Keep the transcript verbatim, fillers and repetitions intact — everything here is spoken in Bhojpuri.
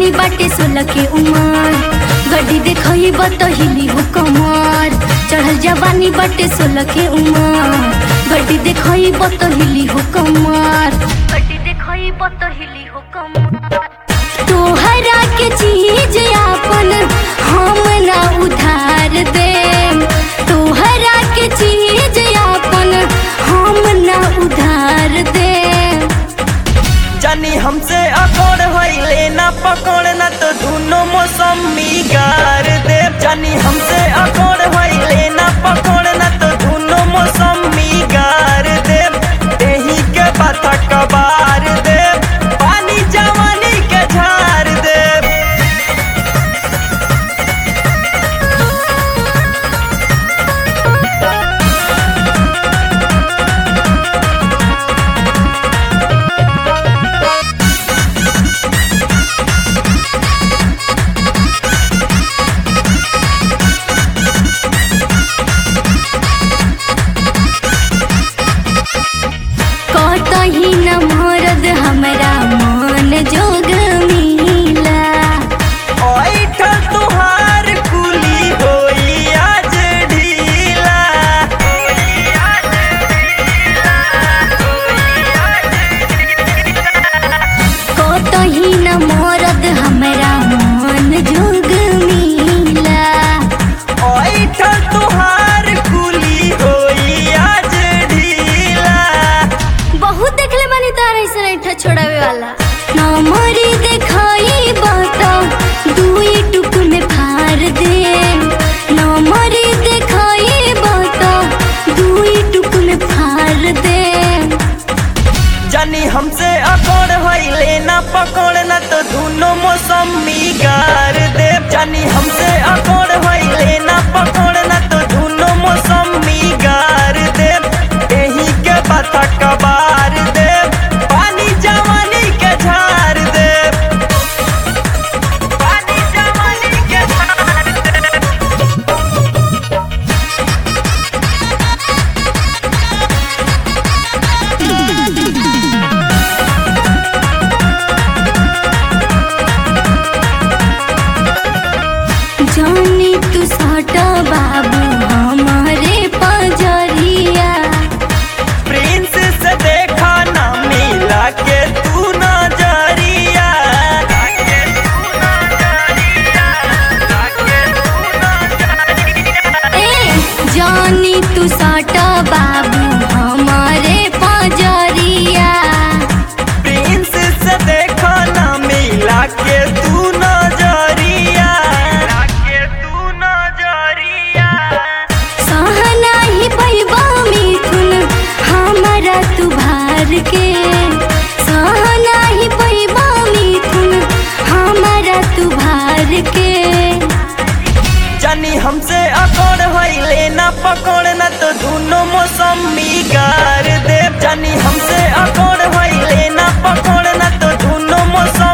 जवानी बाटे सोलह के उमर, गड्डी देखई बतहिली हो कमर। चढ़ल जवानी बाटे सोलह के उमर, गड्डी देखई बतहिली हो कमर, गड्डी देखई बतहिली हो कमर। तोहरा के चीज आपन हम ना उधार दे, तोहरा के चीज आपन हम ना उधार दे। जानी हमसे अकड़ होइले ना पकड़ ना तो दोनों मौसमी गार दे। जानी हमसे अकड़ होइले ना पकड़ ना तो दोनों मौसमी गार दे। देही के बाता कबार दे, पानी जवानी के झार दे। कतही न मरद हमरा मन जोग मिला, ओइठल तुहार कुली होई आज ढीला। कतही न मरद हमरा मन जोग मिला। ओइठल तुहार कुली होई आज ढीला। बहुत देखले बानी तार ऐसा ऐठा छोड़ावे वाला। नमरी देखाई बाता दुई टुक में फाड़ दे, नमरी देखाई बाता दुई टुक में फाड़ दे। जानी हमसे अकड़ होइले ना पकड़ ना तो दोनों मौसमी गार दे। जानी हमसे अकड़ होइले ना पकड़ ना तो दोनों मौसमी गार दे। देही के बाता कबार दे, पानी जवानी के झार दे। पानी जवानी के झार दे। जानी तू साटा बाबू हमारे पजरिया, प्रिंस से देखा ना मिला के तू नजरिया। ए जानी तू साटा बाबू हमारे पजरिया। प्रिंस से देखा ना मिला के तू नजरिया। तू नजरिया सहना ही पैबा मिथुन हमारा तू भार के, सहना ही पैबा मिथुन हमारा तू भार के। जानी हमसे अकड़ होइले ना पकड़ ना तो दोनों मौसमी गार दे। जानी हमसे अकड़ होइले ना पकड़ ना तो दोनों मौसम